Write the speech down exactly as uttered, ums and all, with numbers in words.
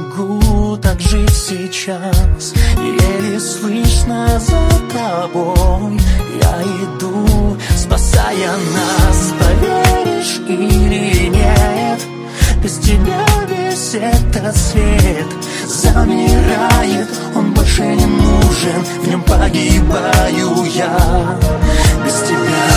могу так жить сейчас. Еле слышно за тобой я иду, спасая нас. Поверишь или нет, без тебя весь этот свет замирает. Он больше не нужен, в нем погибаю я. Без тебя